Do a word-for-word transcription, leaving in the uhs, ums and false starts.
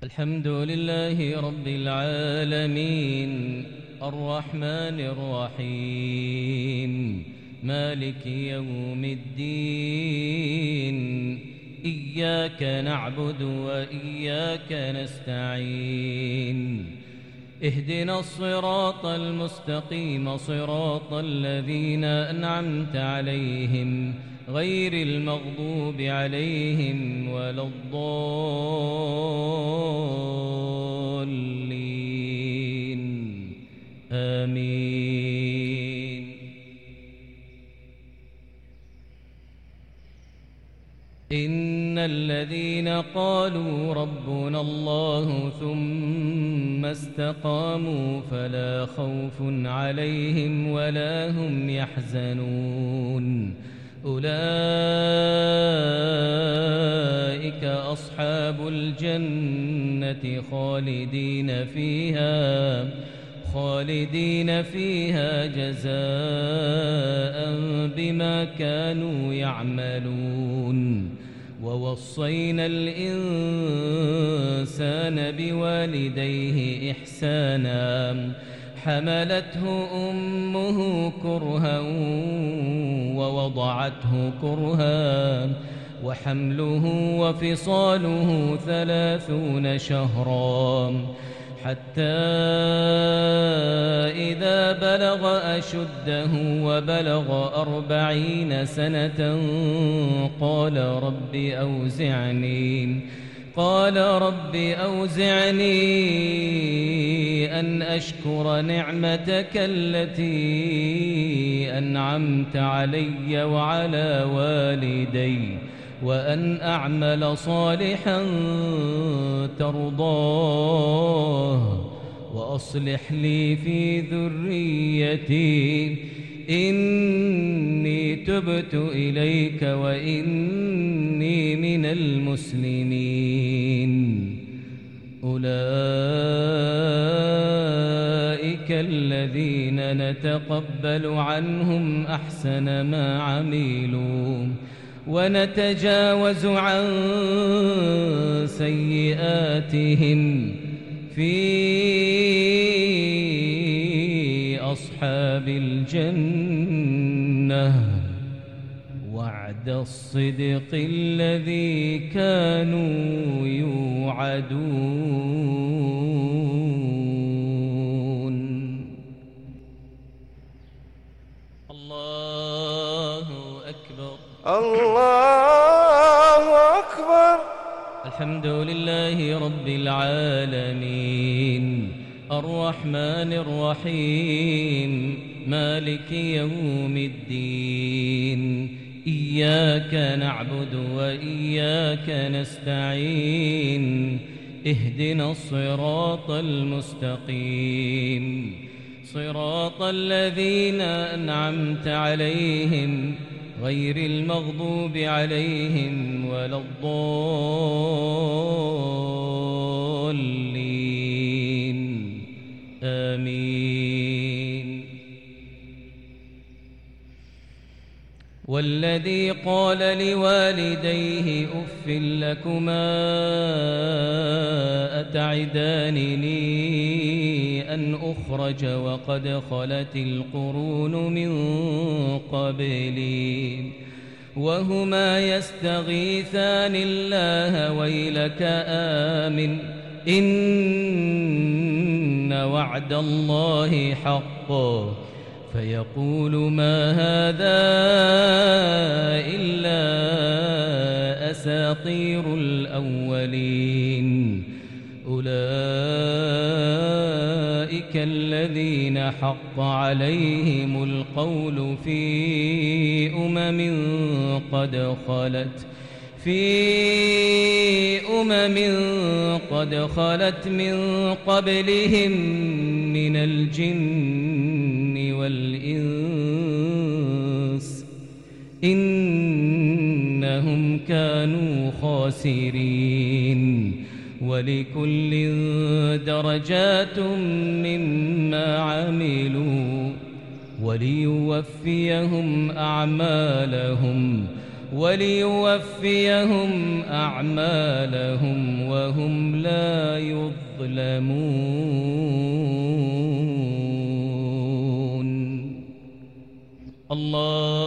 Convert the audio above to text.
الحمد لله رب العالمين الرحمن الرحيم مالك يوم الدين إياك نعبد وإياك نستعين اهدنا الصراط المستقيم صراط الذين أنعمت عليهم غير المغضوب عليهم ولا الضالين آمين. إن الذين قالوا ربنا الله ثم استقاموا فلا خوف عليهم ولا هم يحزنون أولئك أصحاب الجنة خالدين فيها خالدين فيها جزاء بما كانوا يعملون. ووصينا الإنسان بوالديه إحسانا حملته أمه كرها ووضعته كرها وحمله وفصاله ثلاثون شهرا حتى إذا بلغ أشده وبلغ أربعين سنة قال رب أوزعني قال رب أوزعني أن أشكر نعمتك التي أنعمت علي وعلى والدي وأن أعمل صالحا ترضاه وأصلح لي في ذريتي إني تبت إليك وإني من المسلمين. أولئك الذين نتقبل عنهم أحسن ما عملوا ونتجاوز عن سيئاتهم في أصحاب الجنة وعد الصدق الذي كانوا يوعدون. الله أكبر الله أكبر. الحمد لله رب العالمين الرحمن الرحيم مالك يوم الدين إياك نعبد وإياك نستعين اهدنا الصراط المستقيم صراط الذين أنعمت عليهم غير المغضوب عليهم ولا الضالين آمين. والذي قال لوالديه أف لكما أتعدانني أن أخرج وقد خلت القرون من قبلي وهما يستغيثان الله ويلك آمن إن وعد الله حق فيقول ما هذا إلا أساطير الأولين. أولئك الذين حق عليهم القول في أمم قد خلت في أمم قد خلت من قبلهم من الجن والإنس إنهم كانوا خاسرين. ولكل درجات مما عملوا وليوفيهم أعمالهم وليوفيهم أعمالهم وهم لا يظلمون. الله